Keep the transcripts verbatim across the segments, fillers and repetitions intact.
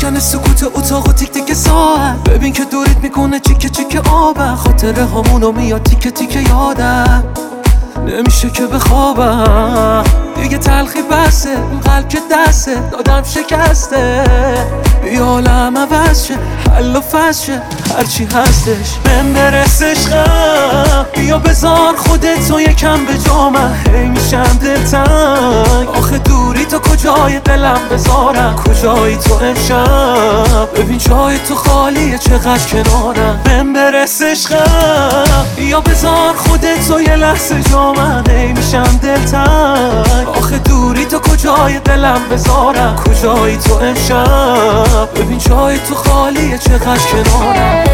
میشکنه سکوت اتاق و تیک تیک ساعت. ببین که دورت میکنه چیکه چیکه آبم، خاطره همونو میاد تیکه تیکه یادم، نمیشه که بخوابم دیگه. تلخی بسه اون قلب که دسته دادم شکسته، بیا عالم عوض شه، حل و فصل شه، هرچی هستش بهم برس عشقم. بیا بذار خودتو یکم به جا، من هی میشم دلتنگ. آخه دوری تو کجای دلم بذارم، کجایی تو امشب؟ ببین جای تو خالیه چقدر کنارم. بهم برس عشقم، بیا بذار خودتو یه لحظه جا، من هی میشم دلتنگ. آخه دوری تو کجای دلم بذارم، کجایی تو امشب؟ ببین جای تو خالیه چقدر کنارم.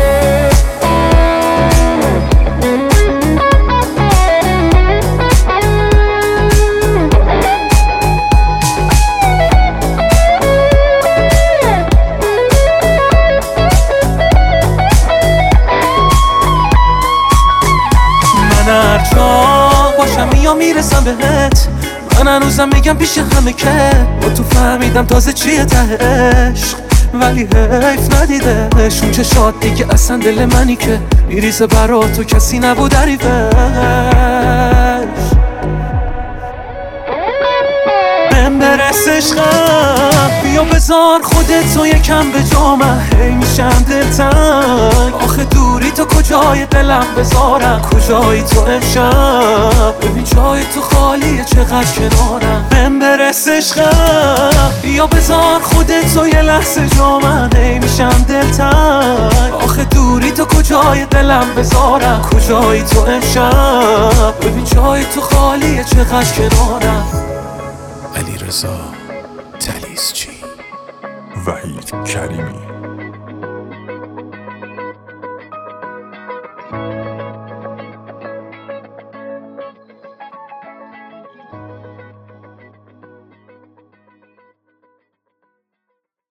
من هر جا باشم میام میرسم بهت، من هنوزم میگم پیش همه که با تو فهمیدم تازه چیه ته عشق، ولی حیف ندیدش اون چشات دیگه اصلا دل منی که میریزه برا تو کسی نبود حریفش. بهم برس عشقم، بیا بذار خودتو یکم به جا، من هی میشم دلتنگ. آخه دوری تو کجای دلم بذارم، کجایی تو امشب؟ ببین جای تو خالیه چقدر کنارم. بهم برس عشقم، بیا بذار خودتو یه لحظه جا، من هی میشم دلتنگ. آخه دوری تو کجای دلم بذارم، کجایی تو امشب؟ ببین جای تو خالیه چقدر کنارم. علیرضا طلیسچی، وحید کریمی.